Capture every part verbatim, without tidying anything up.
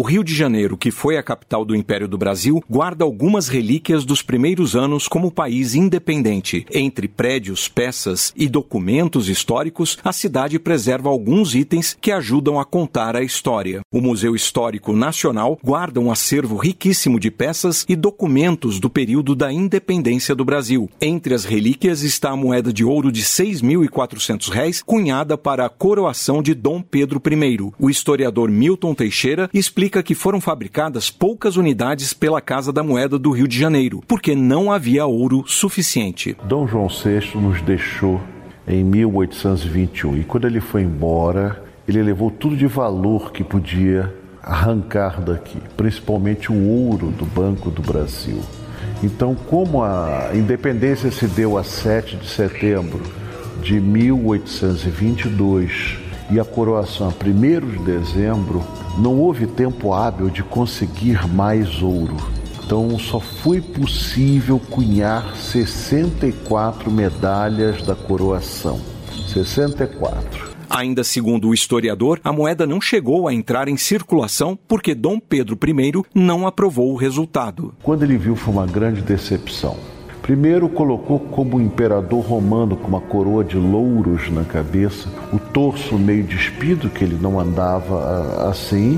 Rio de Janeiro, que foi a capital do Império do Brasil, guarda algumas relíquias dos primeiros anos como país independente. Entre prédios, peças e documentos históricos, a cidade preserva alguns itens que ajudam a contar a história. O Museu Histórico Nacional guarda um acervo riquíssimo de peças e documentos do período da independência do Brasil. Entre as relíquias está a moeda de ouro de seis mil e quatrocentos réis, cunhada para a coroação de Dom Pedro I. O historiador Milton Teixeira explica que foram fabricadas poucas unidades pela Casa da Moeda do Rio de Janeiro, porque não havia ouro suficiente. Dom João sexto nos deixou em mil oitocentos e vinte e um e quando ele foi embora, ele levou tudo de valor que podia arrancar daqui, principalmente o ouro do Banco do Brasil. Então, como a independência se deu a sete de setembro de mil oitocentos e vinte e dois e a coroação a primeiro de dezembro, não houve tempo hábil de conseguir mais ouro. Então, só foi possível cunhar sessenta e quatro medalhas da coroação. sessenta e quatro. Ainda segundo o historiador, a moeda não chegou a entrar em circulação porque Dom Pedro I não aprovou o resultado. Quando ele viu, foi uma grande decepção. Primeiro, colocou como imperador romano com uma coroa de louros na cabeça, o torso meio despido, que ele não andava assim.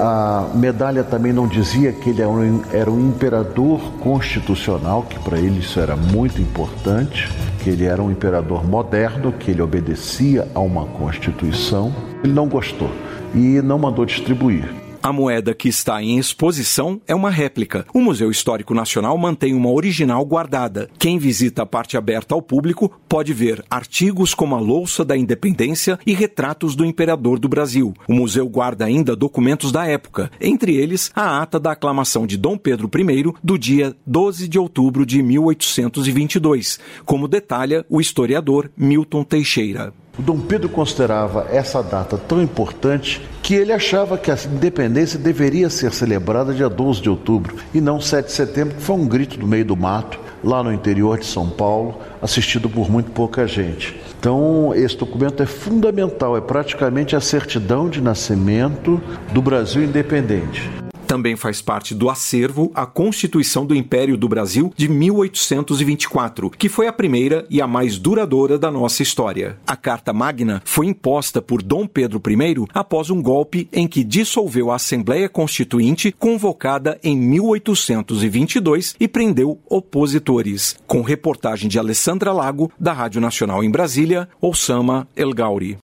A medalha também não dizia que ele era um imperador constitucional, que para ele isso era muito importante, que ele era um imperador moderno, que ele obedecia a uma constituição. Ele não gostou e não mandou distribuir. A moeda que está em exposição é uma réplica. O Museu Histórico Nacional mantém uma original guardada. Quem visita a parte aberta ao público pode ver artigos como a louça da independência e retratos do imperador do Brasil. O museu guarda ainda documentos da época, entre eles a ata da aclamação de Dom Pedro I do dia doze de outubro de mil oitocentos e vinte e dois, como detalha o historiador Milton Teixeira. O Dom Pedro considerava essa data tão importante que ele achava que a independência deveria ser celebrada dia doze de outubro e não sete de setembro, que foi um grito do meio do mato, lá no interior de São Paulo, assistido por muito pouca gente. Então, esse documento é fundamental, é praticamente a certidão de nascimento do Brasil independente. Também faz parte do acervo a Constituição do Império do Brasil de mil oitocentos e vinte e quatro, que foi a primeira e a mais duradoura da nossa história. A Carta Magna foi imposta por Dom Pedro I após um golpe em que dissolveu a Assembleia Constituinte, convocada em mil oitocentos e vinte e dois, e prendeu opositores. Com reportagem de Alessandra Lago, da Rádio Nacional em Brasília, Oussama El Gauri.